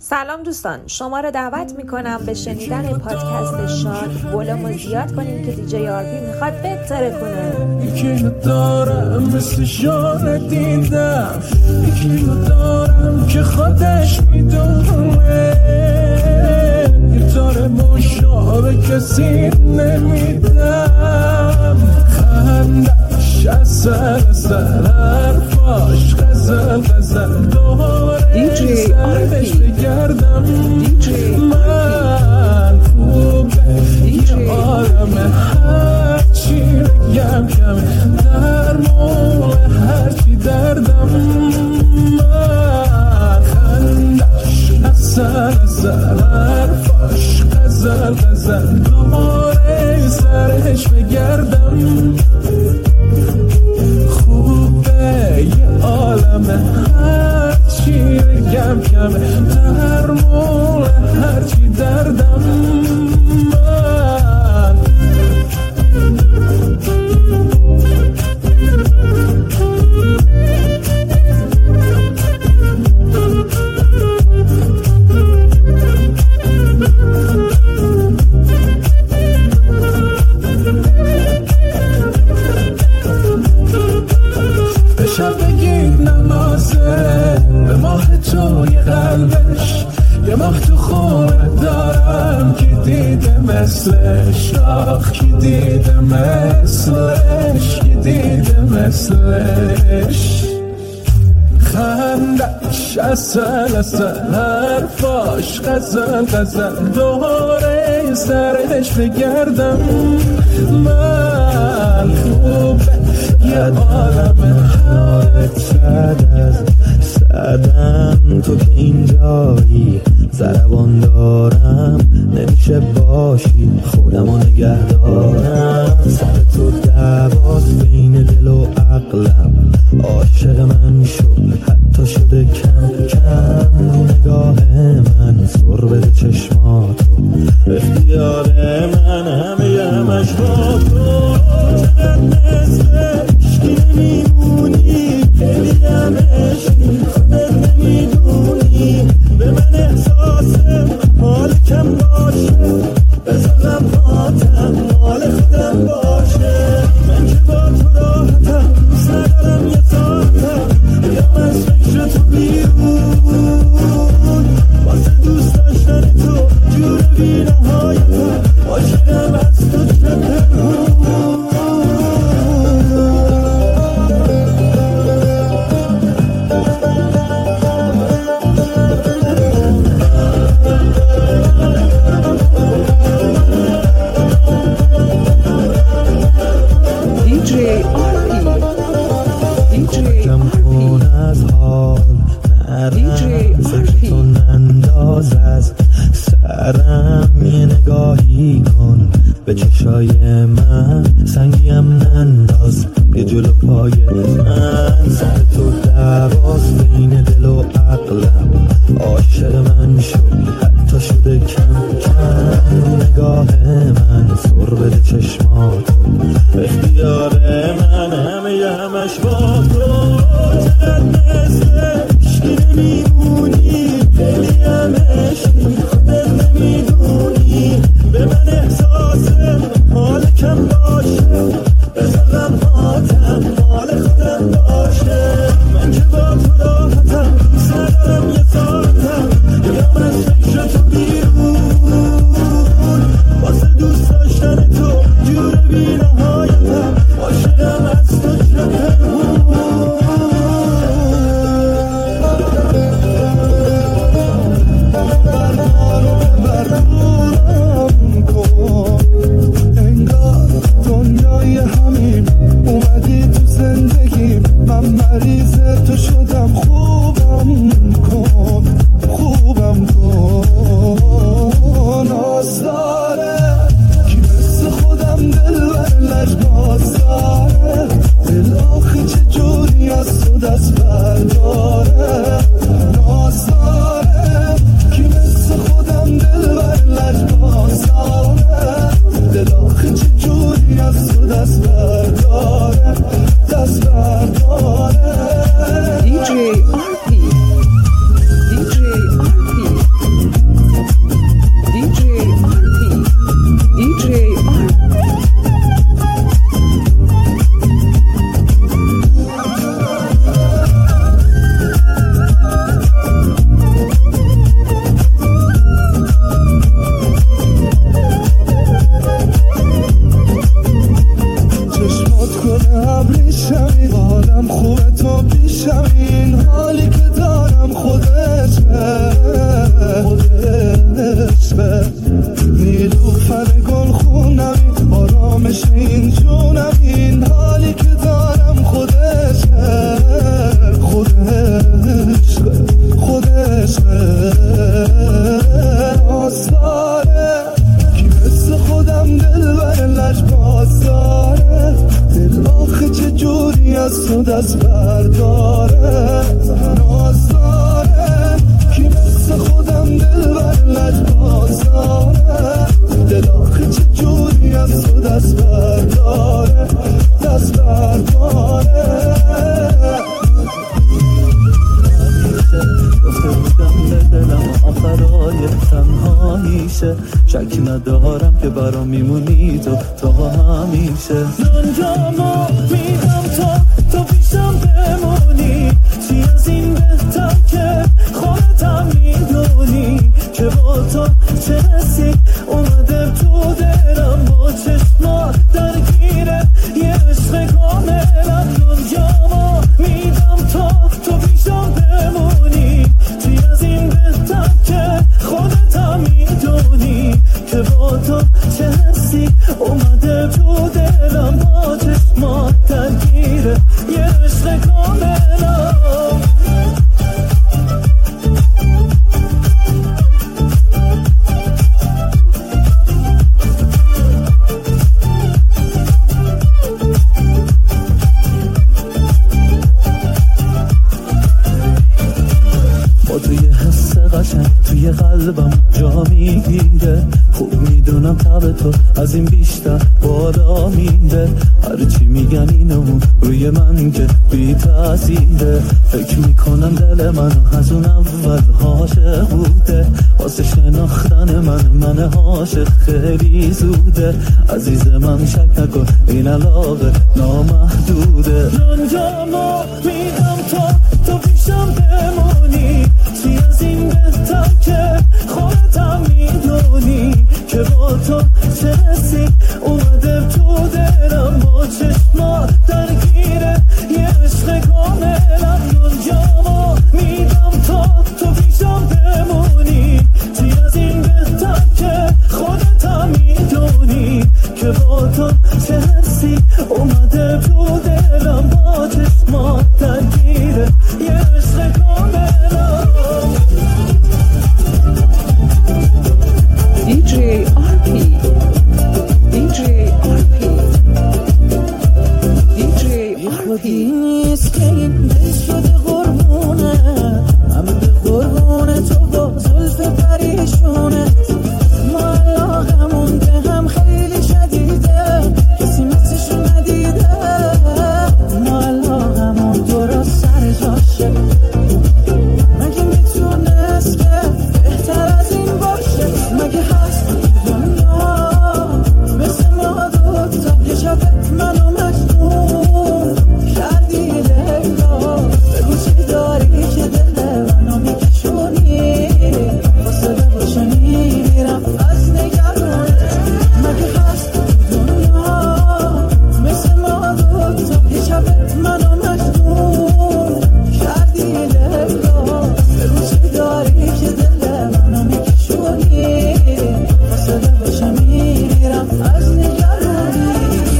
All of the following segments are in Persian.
سلام دوستان، شما را دعوت میکنم به شنیدن پادکست شاد. ولومو زیاد کنیم که دیجی آرپی میخواد بهتره کنه. یکی دارم مثل شانه دیدم، یکی دارم که خودش میدونه، گیتار مشابه کسی نمیدم. خندش اصل حرفاش غزل دوره سرش بگردم. من خوبه یه عالمه، هرچی بگم کمه، درمون هرچی دردم. من خندش اصل حرفاش غزل دوره سرش بگردم. خوبه یه عالمه، هرچی بگم کمه، درمون هرچی دردم. شب بگید نمازه به ماه توی قلبش، یه ماه تو خونه دارم که دیده مثلش، آخ که دیده مثلش، که دیده مثلش. خندش اصل حرفاش غزل دوره سرش بگردم. من خوبه یه عالمه، حالت سعدم تو که اینجایی، زربان دارم نمیشه باشی، خودمو نگه دارم. سر تو دعواست بین دل و عقلم، عاشق من شو حتی شده کم کم. رو نگاه من سر بده چشماتو، اختیار من همش با تو. چقدر مثلش که نمیمونی، خیلی هم عشقی خودت نمیدونی. به من احساسم حال کم باشه، بذارم هاتم مال خودم باشه. من که با تو راحتم، دوست ندارم یه ساعتم بیام از فکر تو بیرون. واسه دوست داشتن تو جور بی نهایتم، عاشقم از تو چه پنهون. به چشای من سنگیم ننداز، یه جلو پای من. سر تو دعواست بین دل و عقلم، عاشق من شو حتی شده کم کم. رو نگاه من سر بده چشماتو، اختیار من همش با تو. چقدر مثلش که نمیمونی، خیلی هم عشقی خودت نمیدونی. به من احساسم حال کم باشه، بذارم هاتم مال خودم باشه. من که با تو راحتم، دوست ندارم فدای تنهاییشه. شک ندارم که برام میمونی تو تا همیشه. دنیامو میدم تو پیشم بمونی، چی از این بهتر که خودتم میدونی که با تو چه حسی اومده تو دلم، با چشمات درگیره یه عشق کاملم. دنیامو میدم تو پیشم بمونی، چی از این بهتر که خودتم میدونی که با تو چه حسی اومده تو دلم، با چشمات درگیره یه عشق کاملم. توی قلبم جا میگیره، خوب میدونم تب تو از این بیشتر بالا میره. هرچی میگن اینو روی من که بی تأثیره، فکر میکنم دل من از اون اول عاشق بوده. واسه شناختن من عاشق خیلی زوده. عزیز من شک نکن این علاقه نامحدوده. دنیامو میدم تو پیشم بمونی، چی از این بهتر که خودتم میدونی که با تو چه حسی اومده تو دلم، با چشمات درگیره یه عشق کاملم. دنیامو میدم تو پیشم بمونی، چی از این بهتر که خودتم میدونی که با تو چه حسی اومده تو دلم، با چشمات درگیره یه عشق کاملم. DJ RP نیست که این دل شده قربونه، همه به قربونه تو با زلف پریشونه. ما علاقمون به هم خیلی شدیده، کسی مثلشو ندیده. ما علاقمون درست سر جاشه، مگه میتونست که بهتر از این باشه؟ مگه هست دنیا مثل ما دوتا یه شب منو مجنون کردی لیلا؟ بگو چی داری که دل منو میکشونی، فاصله باشه میمیرم از نگرانت. مگه هست دنیا مثل ما دوتا یه شب منو مجنون کردی لیلا؟ بگو چی داری که دل منو میکشونی، فاصله باشه میمیرم از نگرانی.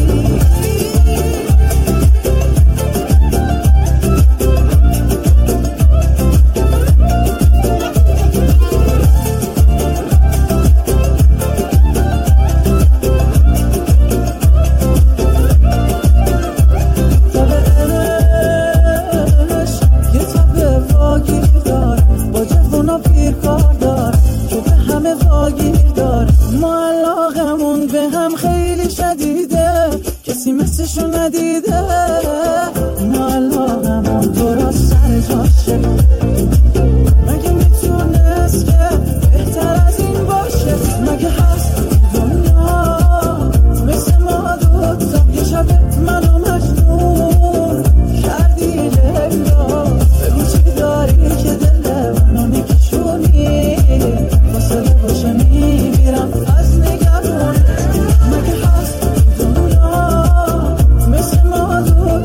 مثلشو ندیده. ما علاقمون درست سر جاشه، مگه میتونست که بهتر از این باشه؟ مگه هست دنیا مثل ما دوتا یه شب منو مجنون کردی لیلا؟ بگو چی داری که دل منو میکشونی، فاصله باشه میمیرم از نگرانت. مگه هست دنیا مثل ما دوتا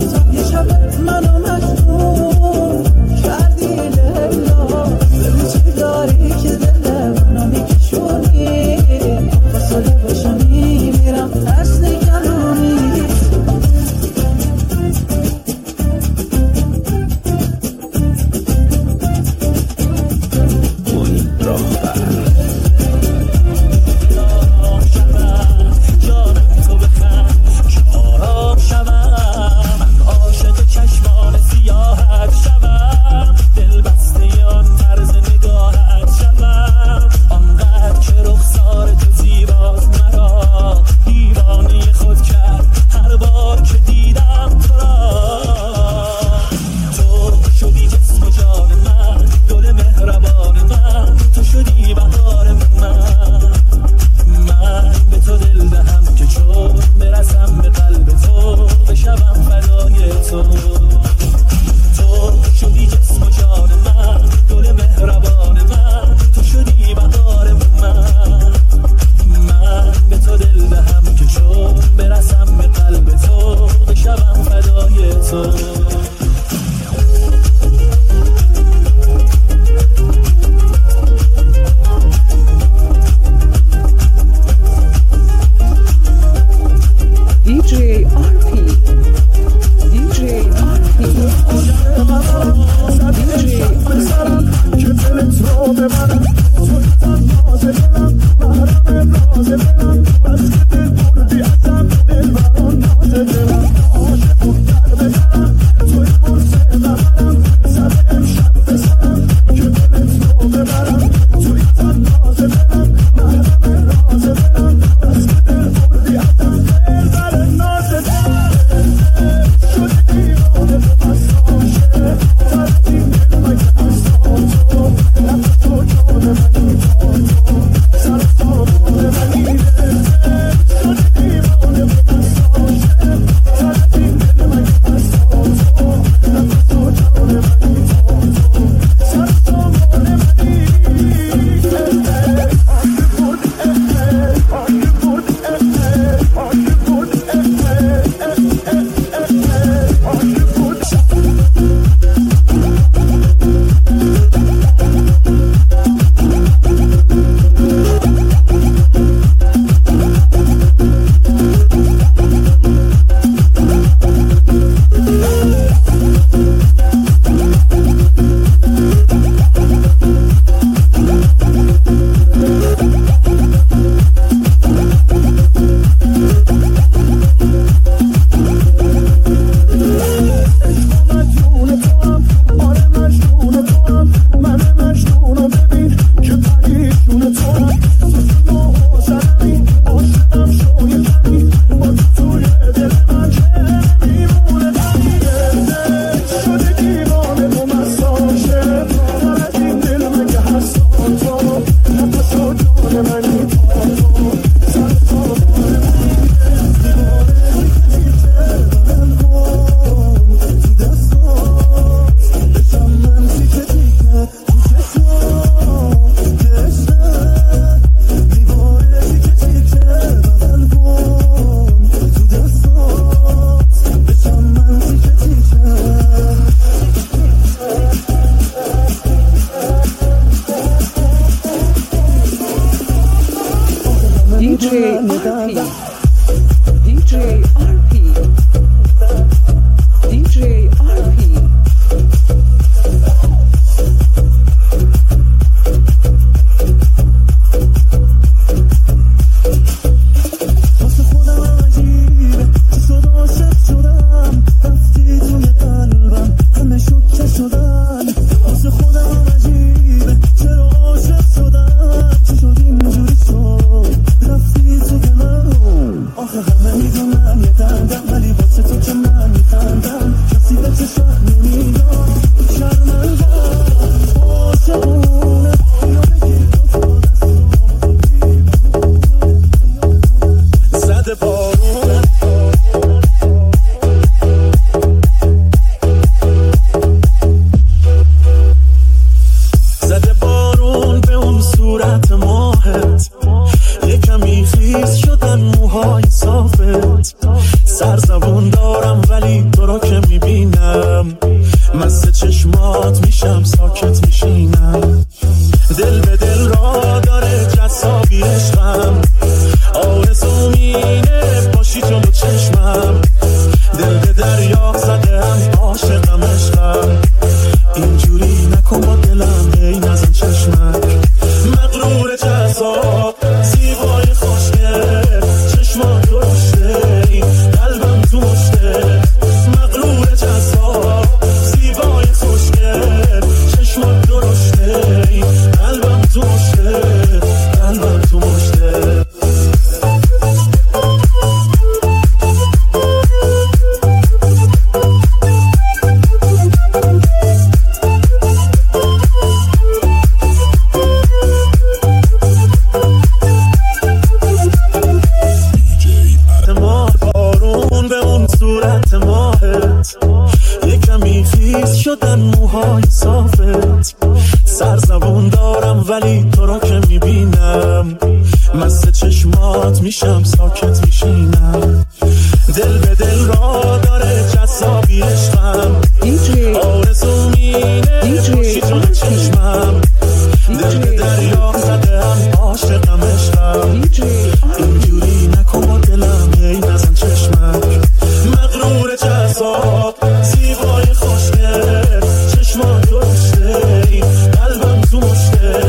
زیبای خوشگل چشمان درشته قلبم تو مشته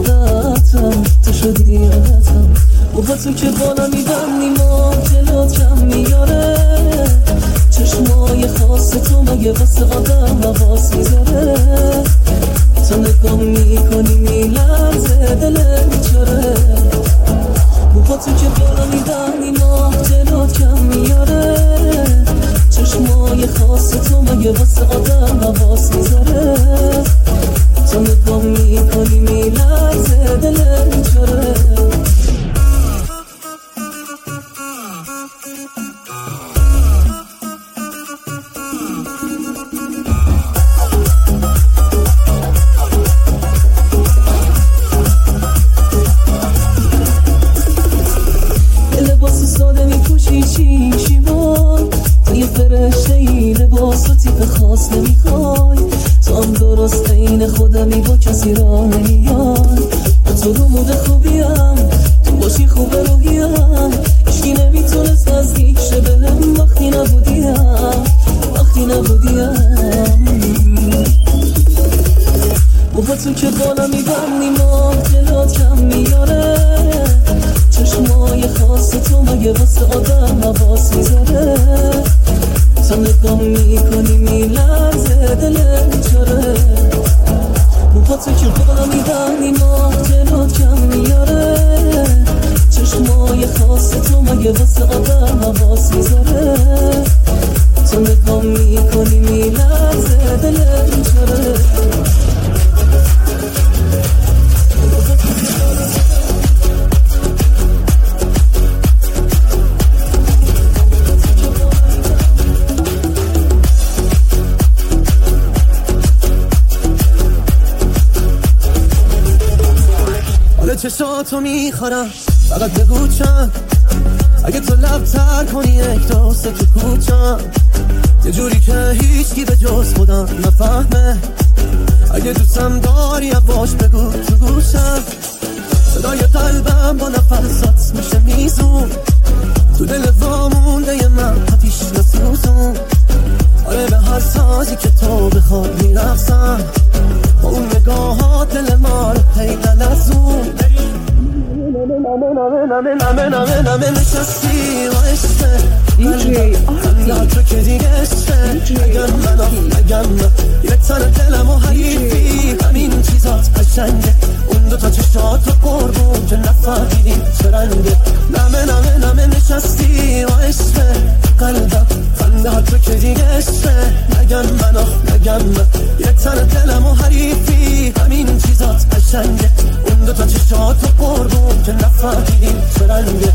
عادتم، تو شدی عادتم. و با تو که بالا میبندی ما دلات کم میاره، چشمای خاص تو مگه واسه آدم حواس میذاره. تو نگاه میکنی میلرزه دلت میچاره. و با تو که بالا میبندی ما دلات کم میاره، چشمای خاص تو مگه واسه آدم حواس میذاره. تو نگاه میکنی میلرزه دلت میچاره. خاص نمیخوای تو هم درست این خودمی با کسی را نمیای. تو رو مود خوبیم تو باشی خوب روحیم، اشکی نمیتونست نزدیک شه بهم وقتی نبودیم. و با تو که بالا میبندی ما دلات کم میاره، چشمای خاص تو مگه واسه آدم حواس میذاره. تو نگاه میکنی میلرزه دلت میچاره. و با تو که بالا میبندی ما دلات کم میاره، چشمای خاص تو مگه واسه آدم حواس میذاره. تو نگاه میکنی میلرزه دلت میچاره. چشاتو میخورم فقط بگو چند، اگه تو لب تر کنی یک دوست تو کوچم، یه جوری که هیچکی به جز خودم نفهمه. اگه دوستم داری یواش بگو تو گوشم، صدای قلبم با نفسات میشه میزون، تو دل وامونده ی من آتیش نسوزون. آره به هر سازی که تو بخواد میرقصم، با اون نگاهات دل ما رو پیدا لزون. نمه نشستی و عشقه قلبم تو که دیگه عشقه. اگر من یه تن دلم و حریفی، همین چیزات قشنگه. اون دوتا چشات و قربون که نفهمیدیم چه رنگه. نمه نشستی و عشقه قلبم خنده تو که دیگه عشقه. نگم من یه تن دلم و حریفی، همین چیزات قشنگه. اون دوتا چشات و قربون که نفهمیدیم چه رنگه.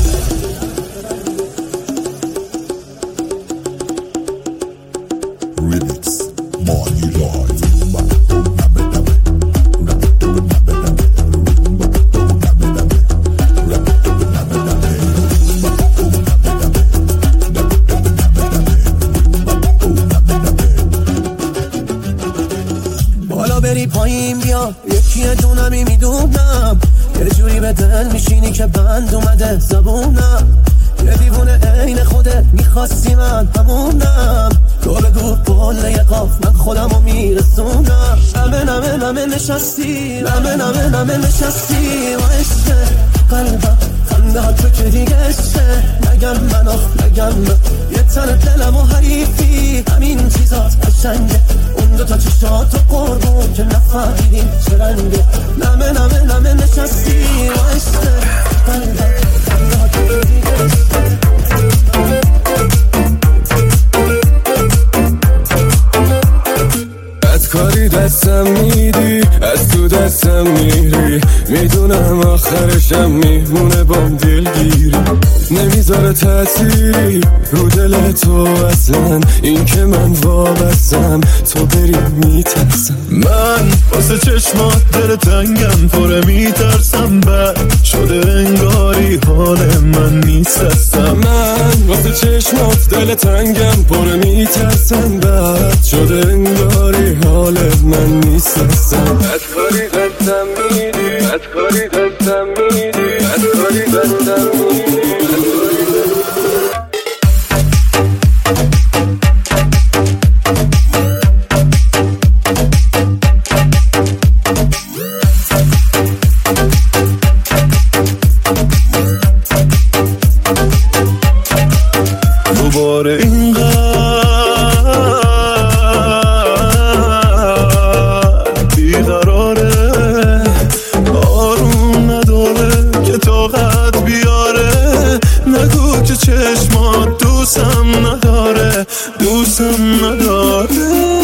بری پایین بیا یکی دونمی میدونم، یه جوری به دل میشینی که بند اومده زبونم. یه دیوونه عین خودت میخواستی من همونم، تو بگو بله یه قاف من خودمو میرسونم. نمه نشستی نمه نشستی و عشقه قلبم خنده تو که دیگه عشقه. نگم من یه تن دلم و حریفی، همین چیزات قشنگه. اون دوتا چشات و قربون که نفهمیدیم چه رنگه. نمه نشستی و عشقه قلبم خنده تو که دیگه عشقه. از کاری دستم میدی، از تو دستم میری، میدونم آخرشم میمونه بام دلگیری. نمیذاره تأثیری رو دل تو اصلا، این که من وابستم تو بری میترسم. من واسه چشمات دل تنگم پره میترسم، بد شده انگاری حال من نیست هستم. من واسه چشمات دل تنگم پره میترسم، بد شده انگاری حال من نیست هستم. بد کاری دستم میدی، بد کاری دستم میدی، بد کاری دستم میدی. که طاقت بیاره. نگو که چشمات دوستم نداره، دوستم نداره.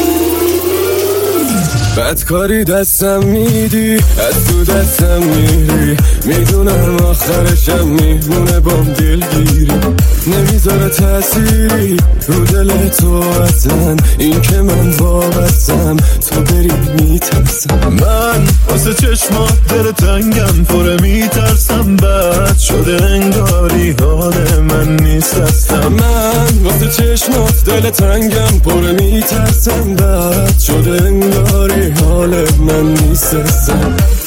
بدکاری دستم میدی، از تو دستم میری، میدونم آخرشم میمونه بام دلگیری. نمیذاره تأثیری رو دل تو اصلا، این که من وابستم تو بری میترسم. من واسه چشمات دل تنگم پره میترسم، بد شده انگاری حال من نیست هستم. من واسه چشمات دل تنگم پره میترسم، بد شده انگاری حال من نیست هستم.